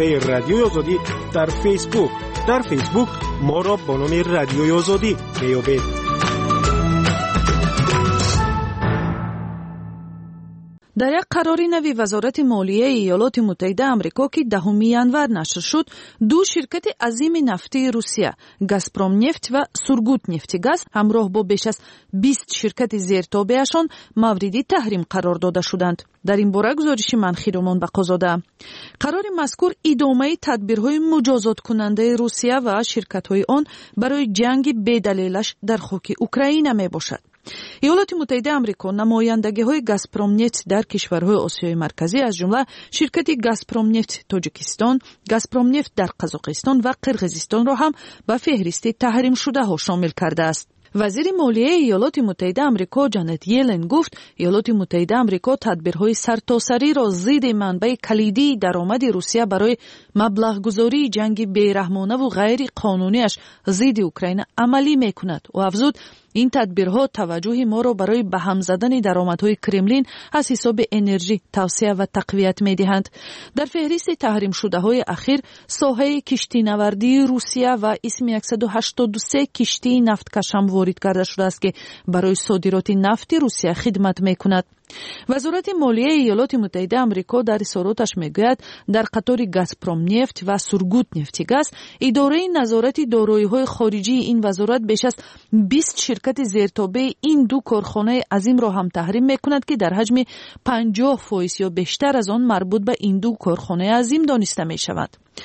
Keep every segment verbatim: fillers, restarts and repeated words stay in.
صفحه رادیوی آزادی در فیسبوک. در فیسبوک ما را با نام رادیوی آزادی بیابید. در یک قراری نوی وزارت مالیه ایالات متحده آمریکا که دهم январ نشر شد، دو شرکت عظیم نفتی روسیه، گازپروم نفت و سورگوت نفتیگاز، همراه با بیش از بیست شرکت زیرتابعشان مورد تحریم قرار داده شدند. در این باره گزارش منخیرمان بقازاده. قرار مذکور ادامه تدبیرهای مجازات کننده روسیه و شرکت‌های آن برای جنگ بی‌دلیلش در خاک اوکراین می باشد. ایالات متحده آمریکا نمایندگی‌های گازپروم نفت در کشورهای آسیای مرکزی از جمله شرکت گازپروم نفت تاجیکستان، گازپروم نفت در قزاقستان و قرقیزستان را هم به فهرست تحریم شده ها شامل کرده است. وزیر مالیه ایالات متحده آمریکا جانت یلن گفت ایالات متحده آمریکا تدبیرهای سرتاسری را ضد منبع کلیدی درآمد روسیه برای مبلغ جنگ بیرحمانه و غیر قانونیش ضد اوکراین عملی میکند و افزود این تدبیرها توجه ما را برای به هم زدن درآمدهای کرملین از حساب انرژی توسعه و تقویت می‌دهند. در فهرست تحریم شده های اخیر ساحه کشتی نوردی روسیه و اسم صد و هشتاد و سه کشتی نفتکش هم وارد کرده شده است که برای صادرات نفت روسیه خدمت می‌کند. وزارت مالیه ایالات متحده آمریکا در اظهاراتش میگوید در قطار گازپروم نفت و سورگوت نفتیگاز اداره نظارت دارایی‌های خارجی این وزارت بیش از بیست شرکت زیرتابع این دو کارخانه عظیم را هم تحریم میکند که در حجم پنجاه فیصد یا بیشتر از آن مربوط به این دو کارخانه عظیم دانسته می شود.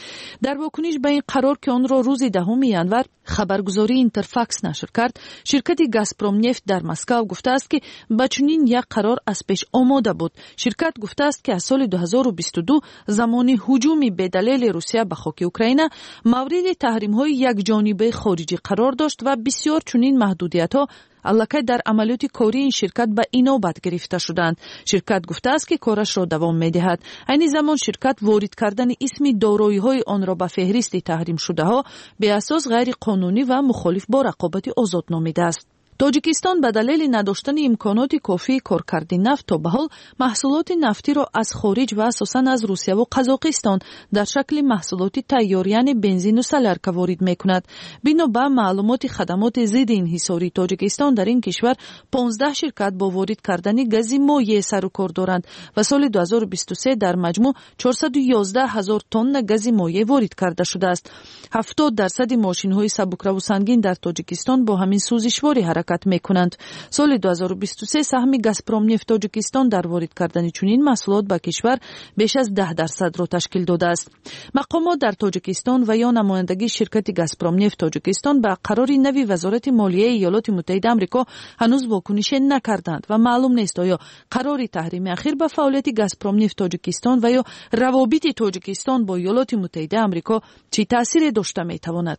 در واکنش به این قرار که آن را روز دهم январ خبرگزاری اینترفاکس نشر کرد، شرکت گازپروم نفت در مسکو گفته است که با چنین یک قرار از پیش آماده بود. شرکت گفته است که از سال دو هزار و بیست و دو زمان هجوم بی‌دلیل روسیه به خاک اوکراین مورد تحریم‌های یکجانبه خارجی قرار داشت و بسیار چنین محدودیت‌ها البته در عملیات کاری این شرکت به اینوبت گرفته شدند. شرکت گفته است که کارش را دوام می‌دهد. این زمان شرکت وارد کردن اسم دارایی‌های آن را به فهرست تحریم شده ها به اساس غیر قانونی و مخالف با رقابت آزاد نامیده است. تاجیکستان به دلیل نداشتن امکانات کافی کارکرد نفت تا به حال محصولات نفتی را از خارج و اساساً از روسیه و قزاقستان در شکل محصولات تیار یعنی بنزین و سلرک وارد میکند. بنا به معلومات خدمات ضد انحصاری تاجیکستان در این کشور پانزده شرکت با وارد کردن گاز مایع سر و کار دارند و سال دو هزار و بیست و سه در مجموع چهارصد و یازده هزار تن گاز مایع وارد کرده شده است. هفتاد درصد ماشین‌های سبکرو و سنگین در تاجیکستان با همین سوزشواری حرکت میکنند. سال دو هزار و بیست و سه سهم گازپروم نفت تاجیکستان در وارد کردن چنین محصولات به کشور بیش از ده درصد را تشکیل داده است. مقامات در تاجیکستان و یا نمایندگی شرکت گازپروم نفت تاجیکستان به قرار نوی وزارت مالیه ایالات متحده آمریکا هنوز واکنش نکردند و معلوم نیست آیا قرار تحریم اخیر به فعالیت گازپروم نفت تاجیکستان و یا روابط تاجیکستان با ایالات متحده آمریکا چه تأثیری داشته میتواند.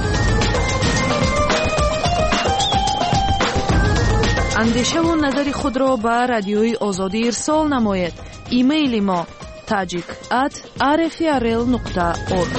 اندیشه و نظر خود را به رادیوی آزادی ارسال نمایید. ایمیل ما tajik at r f r l نقطه org.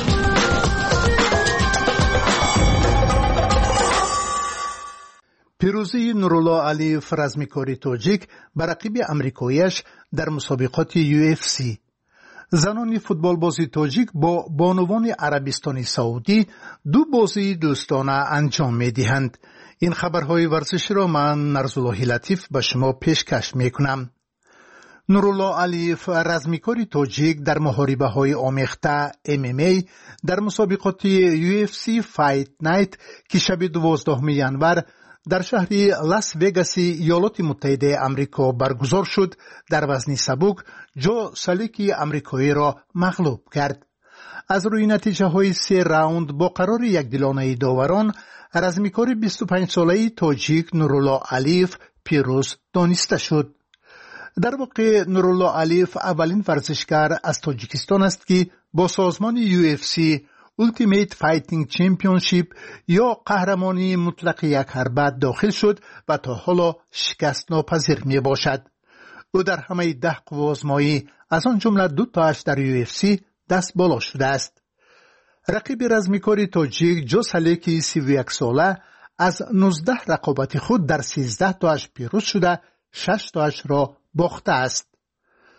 پیروزی نورالله علیف رزمیکاری تاجیک بر رقیب امریکاییش در مسابقات یو اف سی. زنان فوتبال بازی تاجیک با بانوان عربستان سعودی دو بازی دوستانه انجام می دهند. این خبرهای ورزشی را من نرزالله لطیف به شما پیشکش می کنم. نورالله علیف رزمیکاری تاجیک در محاربه های آمیخته ام ام ای در مسابقات یو اف سی فایت نایت که شب دوازدهم январ در شهر لاس وگاس ایالات متحده آمریکا برگزار شد در وزن سبک جو سالیکی آمریکایی را مغلوب کرد. از روی نتیجه های سه راوند با قرار یکدلانه داوران رزمیکار بیست و پنج ساله تاجیک نورالله علیف پیروز دانسته شد. در واقع نورالله علیف اولین ورزشکار از تاجیکستان است که با سازمان یو اف سی Ultimate Fighting Championship یا قهرمانی مطلق یک حربت داخل شد و تا حالا شکست ناپذیر می باشد. او در همه ده قوا آزمایی از آن جمله دو تاش در یو اف سی دست بالا شده است. رقیب رزمیکار تاجیک جو سالیکی سی و یک ساله از نوزده رقابت خود در سیزده تاش پیروز شده، شش تاش را باخته است.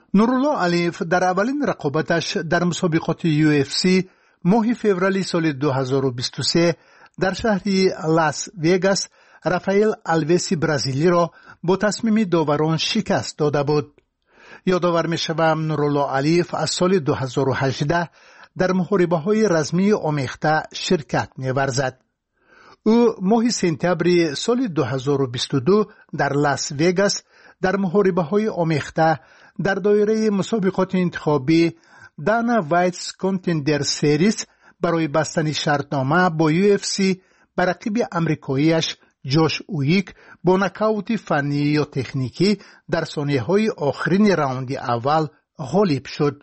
نورالله علیف در اولین رقابتش در مسابقات یو اف سی ماه فوریه سال دو هزار و بیست و سه در شهر لاس وگاس رافائل آلویس برزیلی را با تصمیم داوران شکست داده بود. یادآور می‌شوم نورالله علیف از سال دو هزار و هجده در محاربه‌های رزمی آمیخته شرکت می‌ورزد. او ماه سپتامبر سال دو هزار و بیست و دو در لاس وگاس در محاربه‌های آمیخته در دایره مسابقات انتخابی دانا وایتس کانتندر سریز برای بستن شرطنامه با یو اف سی بر رقیب آمریکاییش جوش اویک با نکاوت فنی یا تکنیکی در ثانیه‌های آخرین راوند اول غالب شد.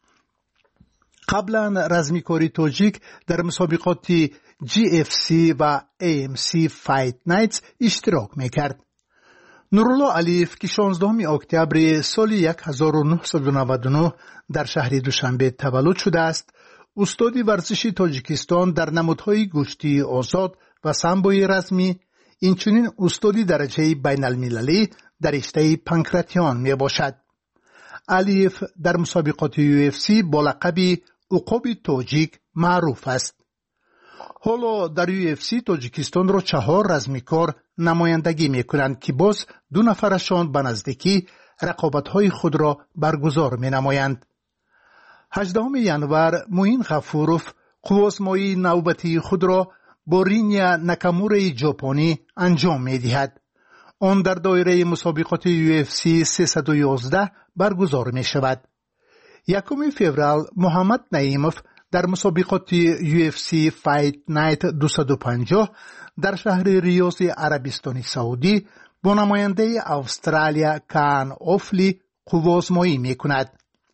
قبلا رزمیکاری تاجیک در مسابقات جی اف سی و ای ام سی فایت نایتس اشتراک میکرد. نورالله علیف که شانزدهم اکتبر سال هزار و نهصد و نود و نه در شهر دوشنبه تولد شده است، استاد ورزش تاجیکستان در نمادهای گشتی آزاد و سامبوی رزمی، اینچنین استاد درجه بین المللی در رشته پانکراتیون می باشد. علیف در مسابقات یو اف سی با لقب عقاب تاجیک معروف است. حالا در یو اف سی تاجیکستان را چهار رزمیکار نمایندگی می کنند که باز دو نفرشان به نزدیکی رقابت‌های خود را برگزار می نمایند. هجدهم ژانویه موین غفوروف قوازمایی نوبتی خود را با رینیا ناکامورای ژاپنی انجام می دهد. آن در دایره مسابقات یو اف سی سیصد و یازده برگزار می شود. یکم فوریه محمد نعیموف در مسابقات یو اف سی فایت نایت دویست و پنجاه در شهر ریاض عربستان سعودی با نماینده استرالیا کان اوفلی قوازمایی می کند.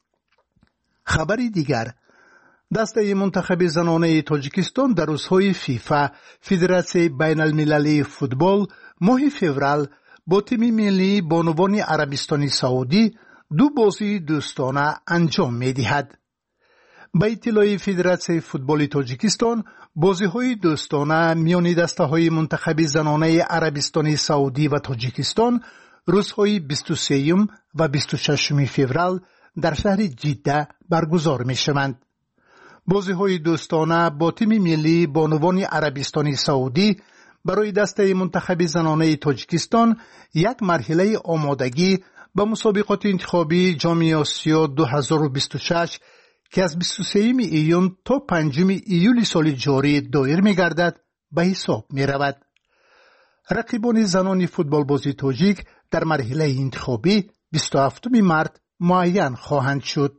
خبری دیگر، دسته منتخب زنانه تاجیکستان در روزهای فیفا فدراسیون بین المللی فوتبال ماه فوریه با تیم ملی بانوان عربستان سعودی دو بازی دوستانه انجام می دهد. به اطلاع فدراسیون فوتبال تاجیکستان، بازی‌های دوستانه میان دسته‌های منتخب زنانه عربستان سعودی و تاجیکستان روزهای بیست و سه و بیست و شش فوریه در شهر جده برگزار می‌شوند. بازی‌های دوستانه با تیم ملی بانوان عربستان سعودی برای دسته منتخب زنانه تاجیکستان یک مرحله آمادگی به مسابقات انتخابی جام آسیا دو هزار و بیست و شش که از بیست و سوم ایون تا پنجم ایول سال جاری دایر می گردد به حساب می رود. رقیبان زنان فوتبال بازی تاجیک در مرحله انتخابی بیست و هفتم مارس معین خواهند شد.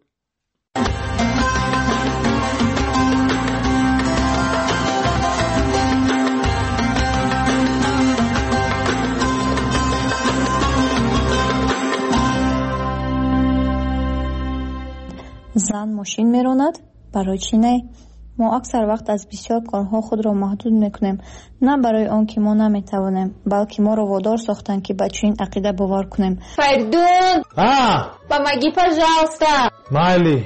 زن ماشین میراند؟ برای چی نه؟ ما اکثر وقت از بسیار کارها خود را محدود میکنیم، نه برای آن که ما نمیتوانیم، بلکه ما را وادار ساختن که به چنین عقیده باور کنیم. Perdón. Ah, Помоги, пожалуйста. Майли.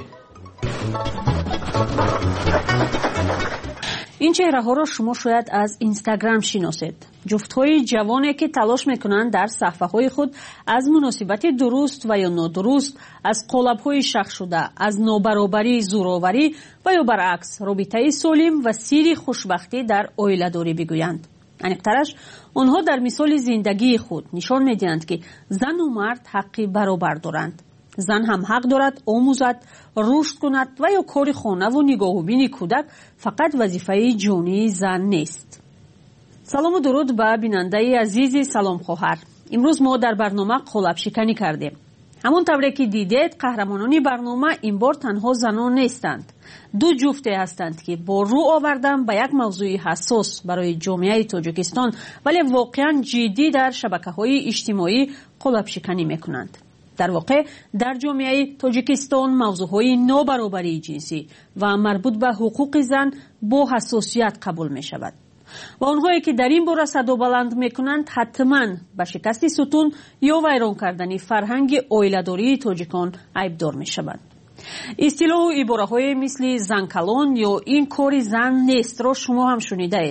این چهره‌ها را شما شاید از اینستاگرام شناسید. جفت‌های جوانی که تلاش می‌کنند در صفحه‌های خود از مناسبت درست و یا نادرست، از قالب‌های شخص شده، از نابرابری، زورآوری و یا برعکس رابطه سالم و سیر خوشبختی در عائله‌داری بگویند. عمیق‌ترش آنها در مثال زندگی خود نشان می‌دهند که زن و مرد حقی برابر دارند. زن هم حق دارد آموزد، رشد کند و یا کار خانه و نگاهوبین کودک فقط وظیفه جانی زن نیست. سلام و درود به بیننده عزیز سلام خواهر. امروز ما در برنامه قالب شکنی کردیم. همون طوری که دیدید قهرمانان برنامه این بار تنها زنان نیستند. دو جفته هستند که با رو آوردن به یک موضوع حساس برای جامعه تاجیکستان ولی واقعا جدی در شبکه‌های اجتماعی قالب شکنی میکنند. در واقع در جامعه تاجیکستان موضوعهای نابرابری جنسی و مربوط به حقوق زن با حساسیت قبول می شود و آنهایی که در این باره صدا بلند می کنند حتما به شکست ستون یا ویران کردن فرهنگ عائله‌داری تاجیکان عیبدار می شوند. اصطلاح و عباره‌های مثل زن کلان یا این کار زن نیست را شما هم شنیده اید.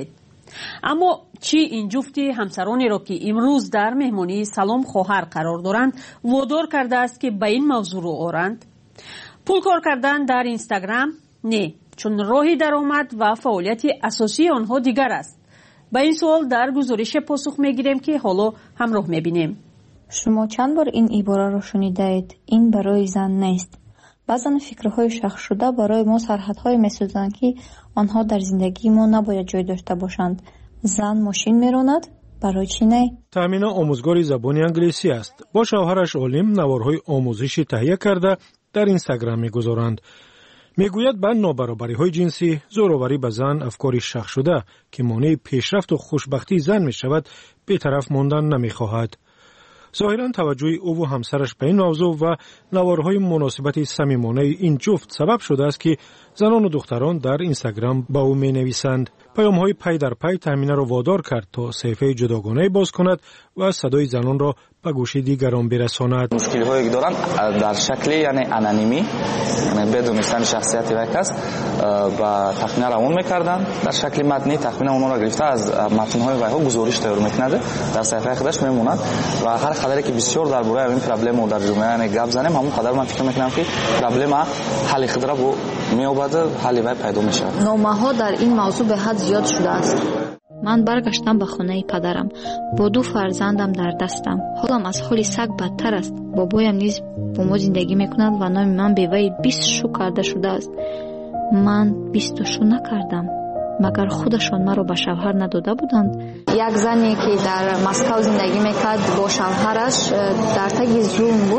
اما چی این جفتی همسرانی را که امروز در مهمانی سلام خواهر قرار دارند وادار کرده است که به این موضوع رو آورند؟ پول کار کردن در اینستاگرام؟ نه، چون راهی درآمد و فعالیت اساسی آنها دیگر است. به این سوال در گزارش پاسخ میگیریم که حالا همراه میبینیم. شما چند بار این عباره را شنیدید؟ این برای زن نیست. بعضن فکرهای شخص شده برای ما سرحدهای میسازند که آنها در زندگی ما نباید جای داشته باشند. زن ماشین میراند، برای چی نه؟ تامینه آموزگار زبان انگلیسی است. با شوهرش عالم نوارهای آموزشی تهیه کرده در اینستاگرام میگذارند. میگوید به نابرابری های جنسی، زوراوری به زن افکاری شخص شده که مانع پیشرفت و خوشبختی زن می شود، بی‌طرف ماندن نمی خواهد. ظاهراً توجه او و همسرش به این موضوع و نوارهای مناسبت صمیمانه این جفت سبب شده است که زنان و دختران در اینستاگرام با او می نویسند. پیام‌های پی در پی تامینه را وادار کرد تا صفحه جداگانه باز کند و صدای زنان را به گوش دیگران برساند. مشکل‌هایی که دارند در شکل یعنی انانیمی، یعنی بدون داشتن شخصیت یک کس و تخمین را اون می‌کردند در شکل متنی، تخمین اونها را گرفته از متن‌های ویها گزارش تیار می‌کند، در صفحه خودش میموند و هر خبری که بسیار درباره این پرابلم در جامعه یعنی گپ زنیم، همون قدر من فکر می‌کنم که پرابلم حل خود را با می‌یابد، حل وی پیدا می‌شود. نامه‌ها در این موضوع به حد زیاد شده است. من برگشتم به خانه پدرم با دو فرزندم در دستم. حالم از حال سگ بدتر است. بابایم نیز با ما زندگی میکند و نام من به وی بیست شو کرده شده است. من بیست شو نکردم. مگر خودشان مرا به شوهر نداده بودند؟ یک زنی که در مسکو زندگی میکرد با شوهرش در تگ زوم بود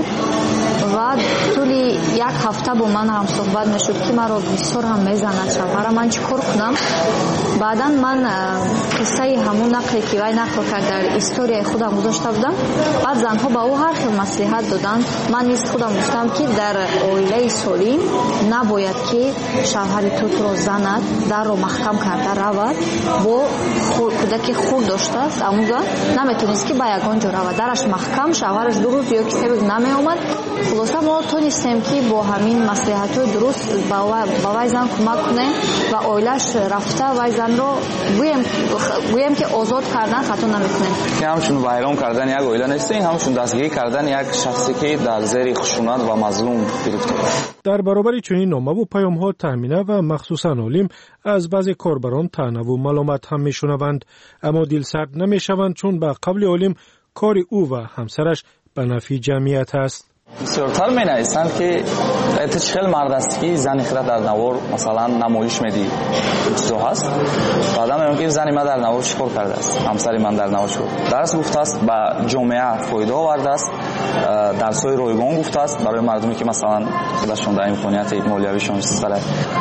و طولی یک هفته با من هم صحبت میشد که مرا بسیار هم میزند شوهرم. من چیکار کنم؟ بعدا من قصه همون نقلی که وی نقل کرد در استوری خودم گذاشته بودم. بعد زنها با او هر خیل مصلحت دادند. من نیز خودم گفتم که در عائله سالم نباید که شوهر تو تو را زند، در رو محکم کرده رود، با کودک خود داشته است اموزا نمیتونست که با یگان جا رود، درش محکم، شوهرش دو روز یا کسی بود نمی آمد. خلاصه ما تونستیم که با همین مصلحت های درست با وی زن کمک کنیم و عائله‌اش رفته وی زن رو گویم گویم که آزاد کردن خطا نمیکنیم. که همچون ویران کردن یک عائله نیست، این همچون دستگیری کردن یک شخصی که در زیر خشونت و مظلوم گرفته است. در برابر چنین نامه و پیام‌ها تامینه و مخصوصاً عالم از بعضی کاربران طعنه و ملامت هم میشنوند، اما دلسرد نمیشوند چون به قول عالم کار او و همسرش به نفع جمعیت است. بسیارتر می نویسند که اتشخل مرد است که زن خود در نوار مثلا نمایش میدی چیزا هست. بعدا میگم که زن من در نوار چیکار کرده است، همسر من در نوار چیکار درس گفته است، به جامعه فایده آورده است، درس‌های رایگان گفته است برای مردمی که مثلا خودشون در امکانیت مالیویشون سره.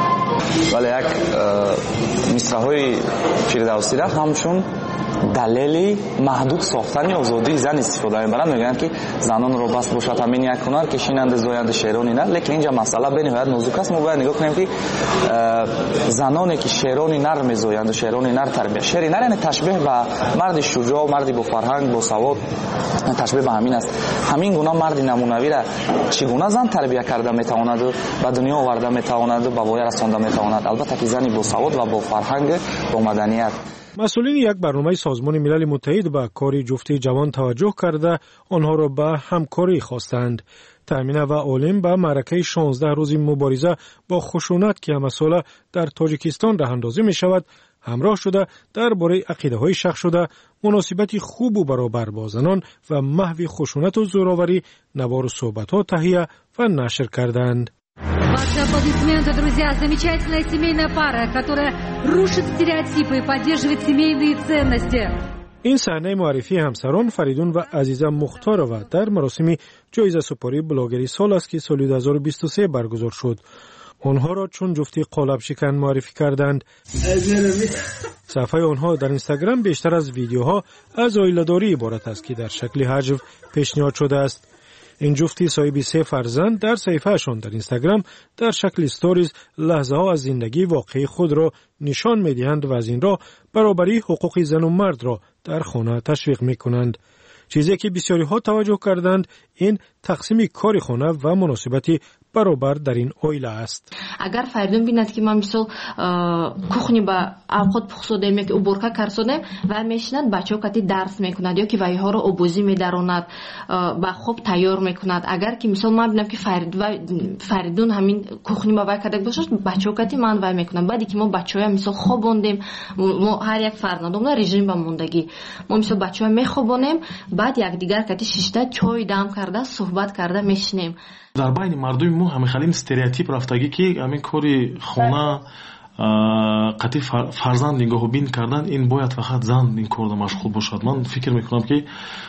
ولی یک مصرع‌های فردوسی را همچون دلیلی محدود ساختن آزادی زن استفاده می‌برند. میگن که زنان رو بس باشد همین یک کنار کشینند زویند شیرانی نه، لیکن اینجا مسئله به نهایت نازک است. ما باید نگاه کنیم که زنانی که شیرانی نر می‌زویند و شیرانی نر تربیت، شیرانی نر یعنی تشبیه به مرد شجاع، مردی با فرهنگ، با سواد، تشبیه به همین است. همین گونه مرد نمونه‌ای را چگونه زن تربیت کرده میتواند و به دنیا آورده میتواند و به وای رسانده میتواند، البته که زنی با سواد و با فرهنگ، با مدنیت. مسئولین یک برنامه سازمان ملل متحد به کار جفتی جوان توجه کرده آنها را به همکاری خواستند. تامینه و عالم به معرکه شانزده روزی مبارزه با خشونت که مسئله در تاجیکستان راه اندازی می شود همراه شده درباره عقیده های شخص شده، مناسبت خوب و برابر با زنان و محو خشونت و زوراوری نوار و صحبت ها تهیه و نشر کردند. Ваши аплодисменты, друзья. Замечательная семейная пара, которая рушит стереотипы и поддерживает семейные ценности. این صحنه معرفی همسران فریدون و عزیزه مختارова در مراسم جایزه سپاری بلاگری سال است که سال دو هزار و بیست و سه برگزار شد. آنها را چون جفتی قالب شکن معرفی کردند. صفحه آنها در اینستاگرام بیشتر از ویدیوها از عائله‌داری عبارت است که در شکل حجو پیشنهاد شده است. این جفتی صاحب سه فرزند در صفحه‌شان در اینستاگرام در شکل استوریز لحظه ها از زندگی واقعی خود را نشان می‌دهند و از این راه برابری حقوق زن و مرد را در خانه تشویق می‌کنند. چیزی که بسیاری ها توجه کردند این تقسیم کار خانه و مناسبت برابر در این اویله است. اگر فریدون بیند که من مثل کухні با اوقات پخسودیم یک اوبورکا کرسودیم و میشند بچه‌ها کتی درس میکند یا که وایها رو آبوزی میداروند با خوب تیار میکند. اگر که مثل من ببینم که فرید و فریدون همین کухні با وای کرده باشه بچه‌ها کتی من وای میکنم. بعدی که ما بچه‌ها مثل خوابوندیم ما هر یک فرزندمون رژیم با موندگی ما مثل بچه‌ها میخوابونیم بعد یک دیگر کتی شیشته چای دم کرده صحبت کرده میشنیم. дар байни мардуми мо ҳамихалин стереотип рафтагӣ ки ҳамин кори хона қатъи фарзанд нигоҳубин кардан ин бояд фақат зан ин корда машғул бошад. ман фикр мекунам ки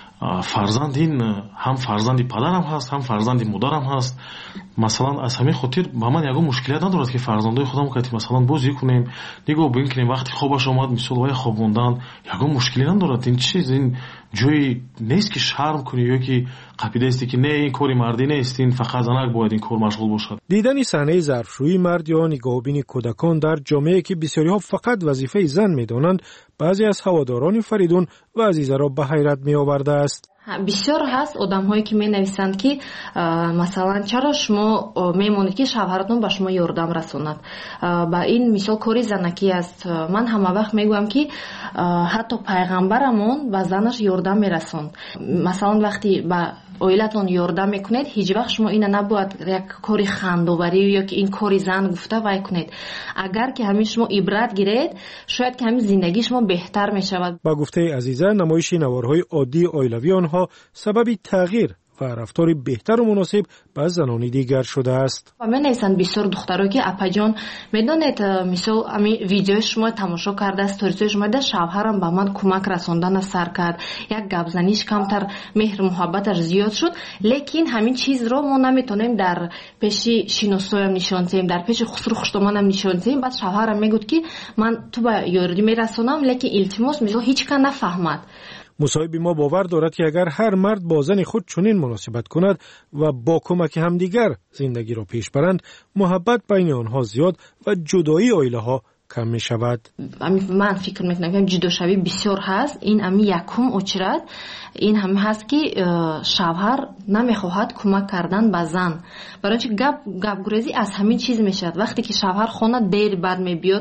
фарзанд ин ҳам фарзанди падарам ҳаст ҳам фарзанди модарам ҳаст. масалан аз ҳамин хотир ба ман ягон мушкилият надорад ки фарзандои худам кати масалан бозӣ кунем нигоҳ бин кунем вақти хобаш омад мисол вай хобондан ягон мушкилӣ надорад. ин чиз ин ҷои нест ки шарм кунӣ ё ки қапидасти ки не ин кори мардӣ нест ин фақат занак бояд ин кор машғул бошад. дидани саҳнаи зарфшӯии мард ё нигоҳубини кӯдакон дар ҷомеае ки бисёриҳо фақат вазифаи зан медонанд баъзе аз ҳаводорони Фаридун ва Азизаро ба ҳайрат меовардааст. бисёр ҳаст одамҳое ки менависанд ки масалан чаро шумо мемонед ки шавҳаратон ба шумо ёрдам расонад. ба ин мисол кори занакӣ аст. ман ҳама вақт мегӯям ки ҳатто пайғамбарамон ба занаш ёрдам мерасонд. масалан вақти ба оилатон ёрдам мекунед ҳеҷ вақт шумо ина набояд як кори хандоварӣ ё ки ин кори зан гуфта вай кунед. агар ки ҳамин шумо ибрат гиред шояд ки ҳамин зиндагии шумо беҳтар мешавад. ба гуфтаи Азиза намоиши наворҳои оддии оилавии онҳо сабаби тағйир ва рафтори беҳтару муносиб ба занони дигар шудааст. менависанд бисёр духтаро ки апаҷон медонед мисол ами видеои шумо тамошо карда сторисои шумо да шавҳарам ба ман кӯмак расондана сар кард як гапзаниш камтар меҳру муҳаббаташ зиёд шуд. лекин ҳамин чизро мо наметонем дар пеши шиносоям нишон диҳем дар пеши хусру хуштоманам нишон диҳем. баъд шавҳарам мегӯд ки ман ту ба ёрдӣ мерасонам лекин илтимос мисол ҳеҷ кан нафаҳмад. مصاحبی ما باور دارد که اگر هر مرد با زن خود چنین مناسبت کند و با کمک همدیگر زندگی را پیش برند محبت بین آنها زیاد و جدایی عائله ها کم می شود. من فکر میکنم که جداشوی بسیار هست. این امی یکم اچرد این هم هست که شوهر نمیخواهد کمک کردن به زن. برای چه گپ گپ گریزی از همین چیز میشد. وقتی که شوهر خانه دیر بعد میبیاد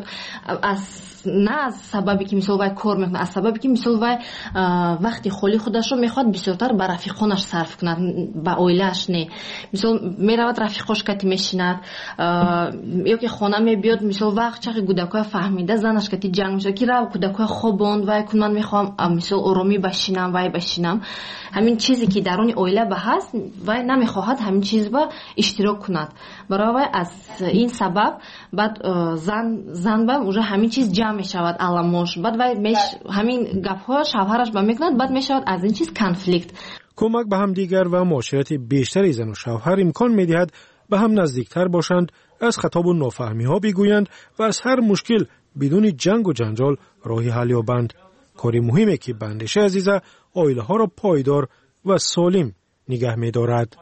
از نه از سببی که مثلا وای کار میکنه از سببی که مثلا وای وقتی خالی خودش رو میخواد بسیارتر به رفیقانش صرف کنه به عائله‌اش نه. مثلا میرود رفیقاش کتی میشیند یا که خانه میبیاد مثلا وقت چقدر کودکای فهمیده زنش کتی جنگ میشه که رو کودکای خوابوند وای کن من میخوام مثلا آرامی بشینم وای بشینم. همین چیزی که درون عائله به هست وای نمیخواهد همین چیز با اشتراک کند. برای وای از این سبب بعد زن زن با اونجا همین چیز جمع میشود علامش بعد وای میش همین گپ‌ها شوهرش با میکند بعد میشود از این چیز کنفلیکت. کمک به هم دیگر و معاشرت بیشتری زن و شوهر امکان میدهد به هم نزدیکتر باشند، از خطاب و نافهمی‌ها بگویند و از هر مشکل بدون جنگ و جنجال راهی حل یابند. کاری مهمه که بندش عزیزه عائله ها را پایدار و سالم نگه می‌دارد.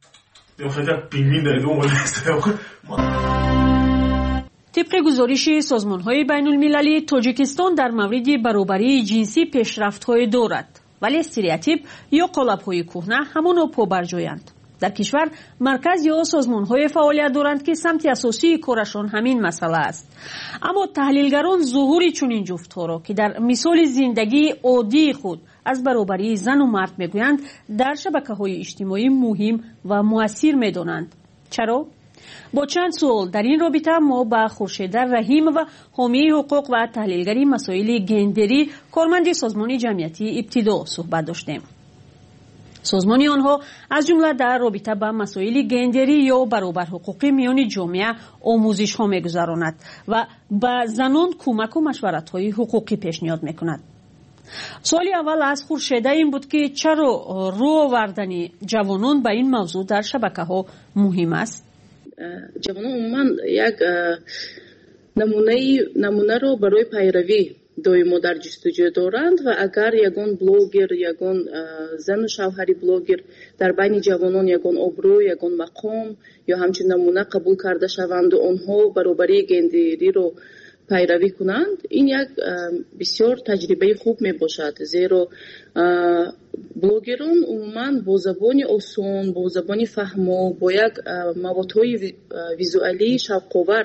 طبق گزارش سازمان‌های بین‌المللی تاجیکستان در مورد برابری جنسی پیشرفت‌های دارد، ولی استریوتیپ یا قالب‌های کهنه همانو پابرجایند. در کشور مرکز یا سازمان‌های فعالیت دارند که سمت اساسی کارشان همین مسئله است. اما تحلیلگران ظهور چنین جفت‌ها را که در مثال زندگی عادی خود از برابری زن و مرد میگویند در شبکه‌های اجتماعی مهم و مؤثر می‌دانند. چرا؟ با چند سوال در این رابطه ما با خورشید رحیم و حامی حقوق و تحلیلگری مسائل گندری کارمند سازمان جمعیتی ابتدا صحبت داشتیم. سازمان آنها از جمله در رابطه با مسائل گندری یا برابر حقوقی میان جامعه آموزش ها میگذراند و به زنان کمک و مشورت های حقوقی پیشنهاد میکند. سوال اول از خورشید این بود که چرا رو آوردن جوانان به این موضوع در شبکه ها مهم است؟ جوانان عموما یک نمونه نمونه رو برای پیروی دویمو در جستجو دارند و اگر یگان بلوگر یگان زن و شوهری بلوگر در بین جوانان یگان ابرو یگان مقام یا همچنین نمونه قبول کرده شوند و آنها برابری گندری رو пайравӣ кунанд, ин як бисёр таҷрибаи хуб мебошад, зеро блогерон умуман бо забони осон, бо забони фаҳмо, бо як маводҳои визуалии шавқовар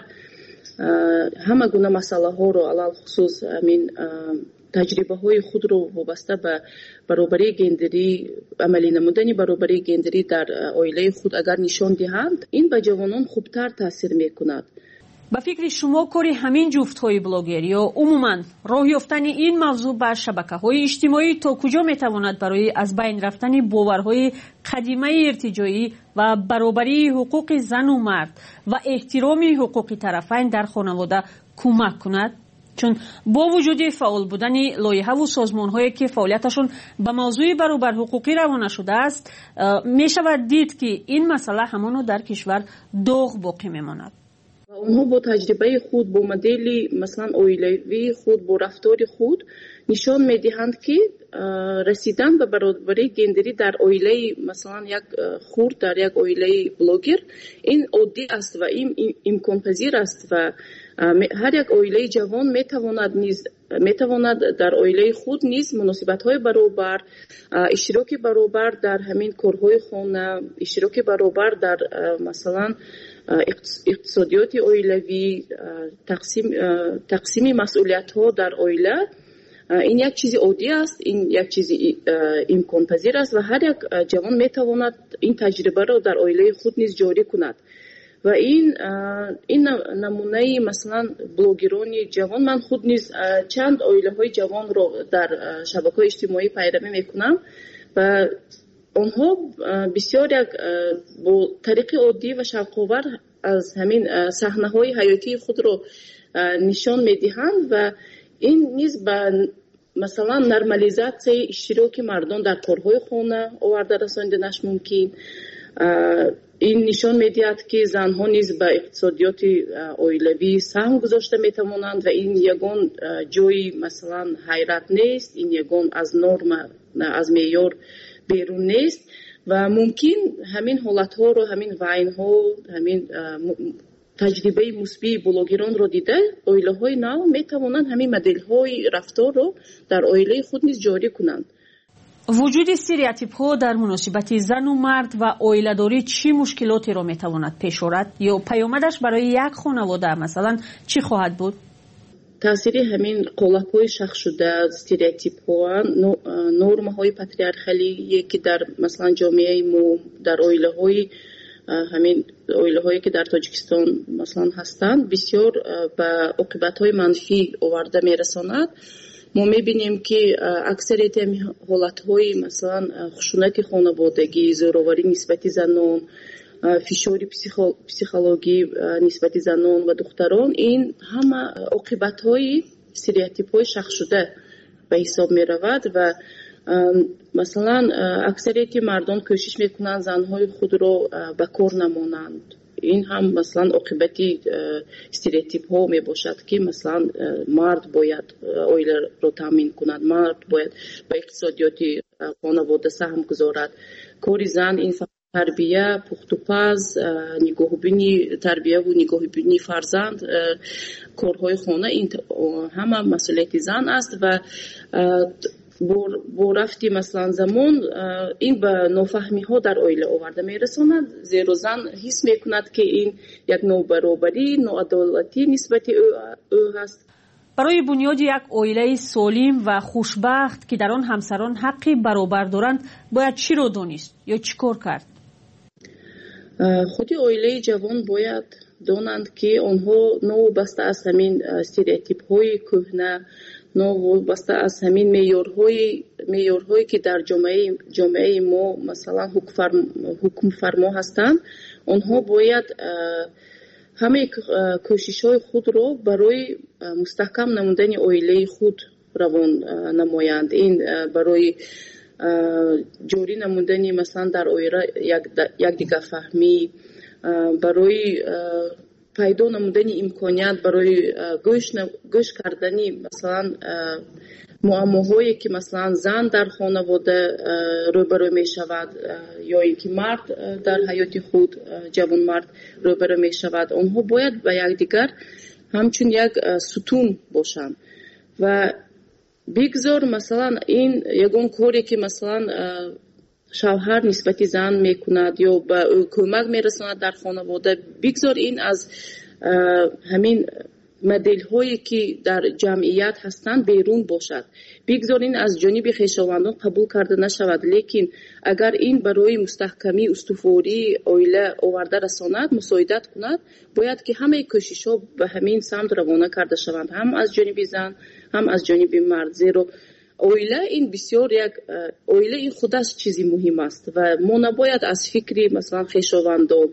ҳама гуна масъалаҳоро, алалхусус амин таҷрибаҳои худро вобаста ба баробарии гендерӣ, амалӣ намудани баробарии гендерӣ дар оилаи худ агар нишон диҳанд, ин ба ҷавонон хубтар таъсир мекунад. ба фикри шумо кори ҳамин ҷуфтҳои блогер ё умуман роҳ ёфтани ин мавзӯъ ба шабакаҳои иҷтимоӣ то куҷо метавонад барои аз байн рафтани боварҳои қадимаи иртиҷоӣ ва баробарии ҳуқуқи зану мард ва эҳтироми ҳуқуқи тарафайн дар хонавода кӯмак кунад? чун бо вуҷуди фаъол будани лоиҳаву созмонҳое ки фаъолияташон ба мавзӯи баробарҳуқуқӣ равона шудааст, мешавад дид ки ин масъала ҳамоно дар кишвар доғ боқӣ мемонад. онҳо бо таҷрибаи худ, бо модели масалан оилавии худ, бо рафтори худ нишон медиҳанд ки расидан ба баробарии гендерӣ дар оилаи масалан як хурд, дар як оилаи блогер ин оддӣ аст ва ин имконпазир аст ва ҳар як оилаи ҷавон метавонад низ метавонад дар оилаи худ низ муносибатҳои баробар, иштироки баробар дар ҳамин корҳои хона, иштироки баробар дар масалан иқтисодиёти оилавӣ, тақсим тақсими масъулиятҳо дар оила, ин як чизи оддӣ аст, ин як чизи имконпазир аст ва ҳар як ҷавон метавонад ин таҷрибаро дар оилаи худ низ ҷорӣ кунад. ва ин ин намунаи масалан блогерони ҷавон, ман худ низ чанд оилаҳои ҷавонро дар шабакаҳои иҷтимоӣ пайравӣ мекунам ва онҳо бисёр як бо тариқи оддӣ ва шавқовар аз ҳамин саҳнаҳои ҳаётии худро нишон медиҳанд ва ин низ ба масалан нормализатсияи иштироки мардон дар корҳои хона оварда расониданаш мумкин. ин нишон медиҳад ки занҳо низ ба иқтисодиёти оилавӣ саҳм гузошта метавонанд ва ин ягон ҷои масалан ҳайрат нест, ин ягон аз норма, аз меъёр берун нест ва мумкин ҳамин ҳолатҳоро, ҳамин вайнҳо, ҳамин таҷрибаи мусбии блогеронро дида оилаҳои нав метавонанд ҳамин моделҳои рафторро дар оилаи худ низ ҷорӣ кунанд. вуҷуди стереотипҳо дар муносибати зану мард ва оиладорӣ чӣ мушкилотеро метавонад пеш орад ё паёмадаш барои як хонавода масалан чӣ хоҳад буд? таъсири ҳамин қолабҳои шахшшуда, стереотипҳо, нормаҳои патриархалие ки дар масалан ҷомеаи мо, дар оилаҳои ҳамин оилаҳое ки дар Тоҷикистон масалан ҳастанд, бисёр ба оқибатҳои манфӣ оварда мерасонад. мо мебинем ки аксарияти ҳолатҳои масалан хушунати хонаводагӣ, зӯроварӣ нисбати занон, фишори психологӣ нисбати занон ва духтарон, ин ҳама оқибатҳои стереотипҳои шахшшуда ба ҳисоб меравад ва масалан аксарияти мардон кӯшиш мекунанд занҳои худро ба кор намонанд. ин ҳам масалан оқибати стереотипҳо мебошад ки масалан мард бояд оиларо таъмин кунад, мард бояд ба иқтисодиёти хонавода саҳм гузорад. кори зан ин тарбия, пухтупаз, нигоҳубини тарбияву нигоҳубини фарзанд, корҳои хона, ин ҳама масъулияти зан аст ва бо рафти масалан замон ин ба нофаҳмиҳо дар оила оварда мерасонад, зеро зан ҳис мекунад ки ин як нобаробарӣ, ноадолатӣ нисбати ӯ ҳаст. барои бунёди як оилаи солим ва хушбахт ки дар он ҳамсарон ҳаққи баробар доранд, бояд чиро донист ё чӣ кор кард? худи оилаи ҷавон бояд донанд ки онҳо новобаста аз ҳамин стереотипҳои кӯҳна, новобаста аз ҳамин меъёрҳои меъёрҳое ки дар ҷомеаи ҷомеаи мо масалан ҳукмфармо ҳастанд, онҳо бояд ҳамаи кӯшишҳои худро барои мустаҳкам намудани оилаи худ равон намоянд. ин барои ҷорӣ намудани масалан дар оила якдигарфаҳмӣ, барои пайдо намудани имконият барои гӯш кардани масалан муаммоҳое ки масалан зан дар хонавода рӯбарӯ мешавад ё ин ки мард дар ҳаёти худ ҷавонмард рӯбарӯ мешавад, онҳо бояд ба якдигар همچون یک ستون باشند و بگذار مثلا این یگون کاری که مثلا شوهر نسبت زن میکند یا به کمک میرساند در خانواده، بگذار این از همین مدل هایی که در جمعیت هستند بیرون باشد، بگذار این از جانب خویشاوندان قبول کرده نشود. لیکن اگر این برای مستحکمی استواری عائله آورده رساند، مساعدت کند، باید که همه کوشش ها به همین سمت روانه کرده شوند، هم از جانب زن هم از جانب مرد. زیرا عائله این بسیار یک عائله این خودش چیزی مهم است و ما نباید از فکری مثلا خویشاوندان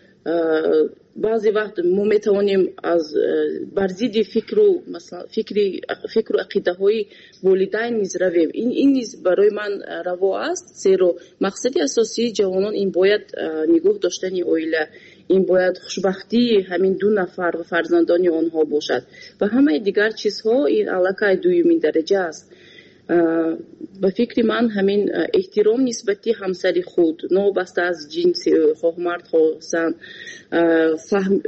بعضی وقت ما میتوانیم از بر ضد فکر و مثلا فکری فکر و عقیده های والدین نیز رویم. این این نیز برای من روا است، زیرا مقصد اساسی جوانان این باید نگاه داشتن عائله، این باید خوشبختی همین دو نفر و فرزندان آنها باشد و همه دیگر چیزها این علاقه دومین درجه است. به فکر من همین احترام نسبتی همسری خود، نابسته از جنس خواه مرد خواه زن، فهم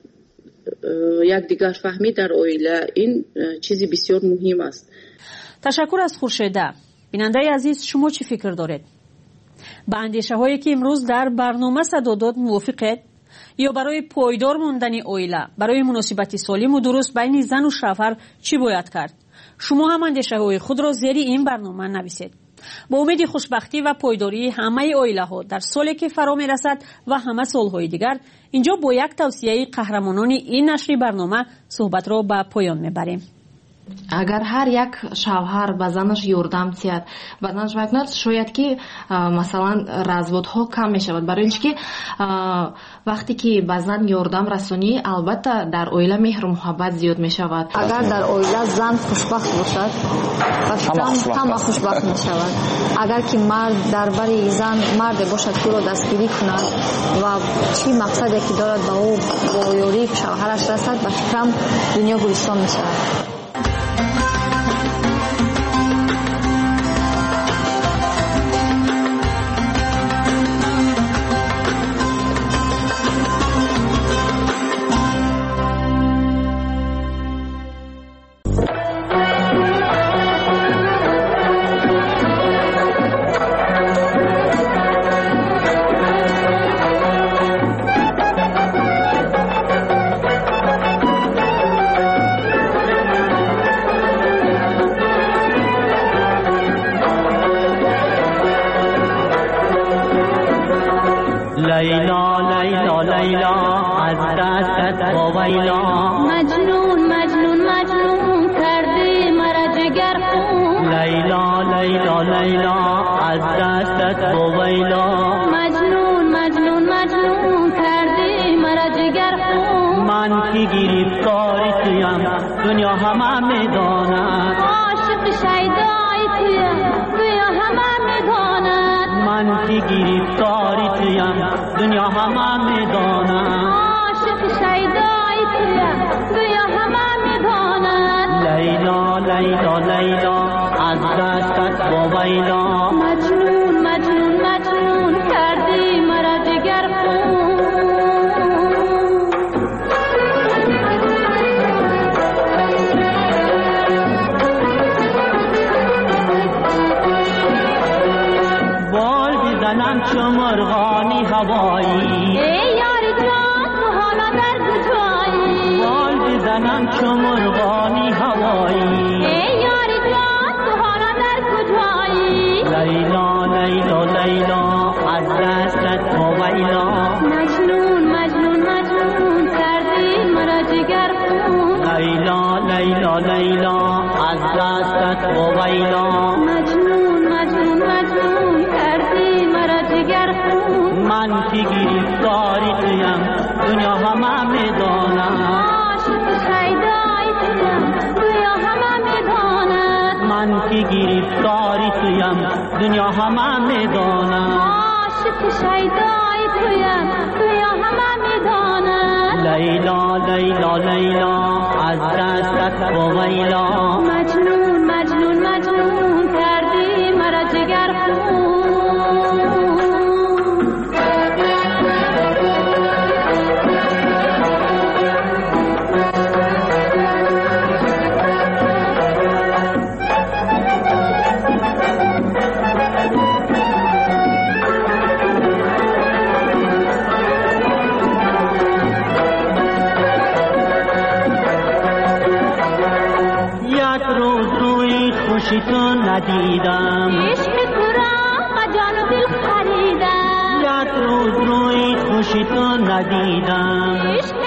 یک دیگر فهمی در عائله، این چیزی بسیار مهم است. تشکر از خورشیده. بیننده عزیز، شما چی فکر دارید؟ با اندیشه هایی که امروز در برنامه صدا داد موافقید؟ یا برای پایدار موندن عائله، برای مناسبت سالم و درست بین زن و شوهر چی باید کرد؟ شما هم اندیشه های خود را زیر این برنامه نویسید. با امید خوشبختی و پایداری همه عائله ها در سالی که فرا می رسد و همه سالهای دیگر، اینجا با یک توصیه قهرمانان این نشر برنامه صحبت را به پایان می بریم. اگر هر یک شوهر به زنش یاردم تید به زنش وکند، شاید که مثلا разводها کم می شود. برای اینکه وقتی که به زن یاردم رسانی، البته در عائله مهر و محبت زیاد می شود. اگر در عائله زن خوشبخت باشد و همه خوشبخت می شود. اگر که مرد در بری زن مرد باشد که را دستگیری کند و چی مقصدی که دارد به او با یاری شوهرش رسد، به فکرم دنیا گلستان می شود. دنیا همه میدانم عاشق شیدای تویم تویا همه میدانم لیلا لیلا لیلا از دستت بویلا مجنون مجنون مجنون کردی مرا جگر خون خوشی تو ندیدم عشق تو را با جان و دل خریدم یک روز روی خوشی تو ندیدم عشق